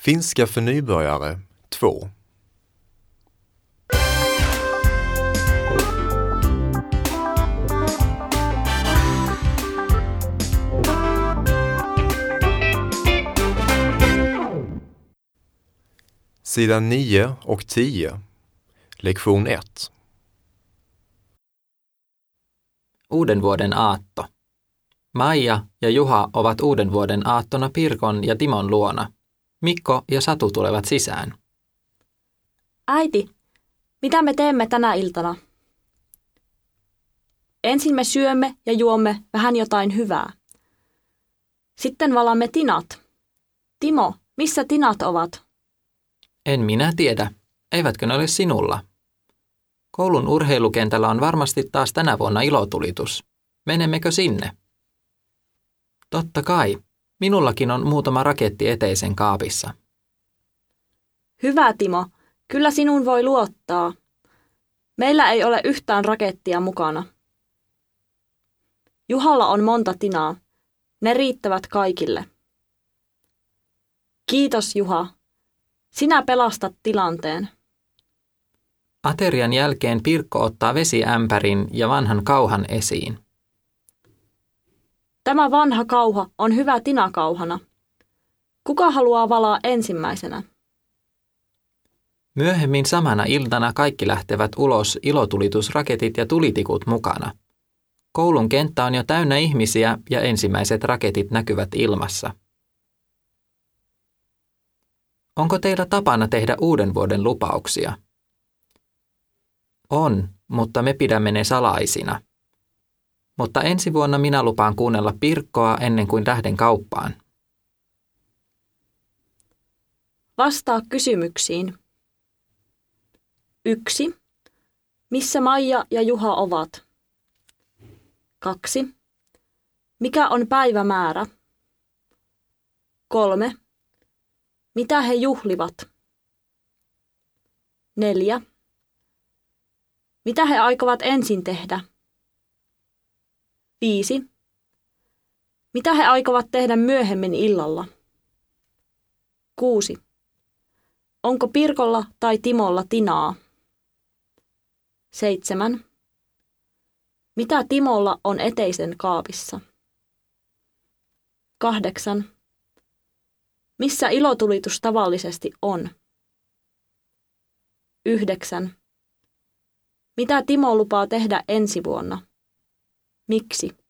Finska för nybörjare 2. Sidan 9 och 10. Lektion 1. Uudenvuoden aatto. Maija ja Juha ovat uudenvuoden aattona Pirkon ja Timon luona. Mikko ja Satu tulevat sisään. Äiti, mitä me teemme tänä iltana? Ensin me syömme ja juomme vähän jotain hyvää. Sitten valamme tinat. Timo, missä tinat ovat? En minä tiedä. Eivätkö ne ole sinulla? Koulun urheilukentällä on varmasti taas tänä vuonna ilotulitus. Menemmekö sinne? Totta kai. Minullakin on muutama raketti eteisen kaapissa. Hyvä, Timo. Kyllä sinun voi luottaa. Meillä ei ole yhtään rakettia mukana. Juhalla on monta tinaa. Ne riittävät kaikille. Kiitos, Juha. Sinä pelastat tilanteen. Aterian jälkeen Pirkko ottaa vesiämpärin ja vanhan kauhan esiin. Tämä vanha kauha on hyvä tinakauhana. Kuka haluaa valaa ensimmäisenä? Myöhemmin samana iltana kaikki lähtevät ulos, ilotulitusraketit ja tulitikut mukana. Koulun kenttä on jo täynnä ihmisiä ja ensimmäiset raketit näkyvät ilmassa. Onko teillä tapana tehdä uuden vuoden lupauksia? On, mutta me pidämme ne salaisina. Mutta ensi vuonna minä lupaan kuunnella Pirkkoa ennen kuin lähden kauppaan. Vastaa kysymyksiin. 1. Missä Maija ja Juha ovat? 2. Mikä on päivämäärä? 3. Mitä he juhlivat? 4. Mitä he aikovat ensin tehdä? 5. Mitä he aikovat tehdä myöhemmin illalla? 6. Onko Pirkolla tai Timolla tinaa? 7. Mitä Timolla on eteisen kaapissa? 8. Missä ilotulitus tavallisesti on? 9. Mitä Timo lupaa tehdä ensi vuonna? Miksi?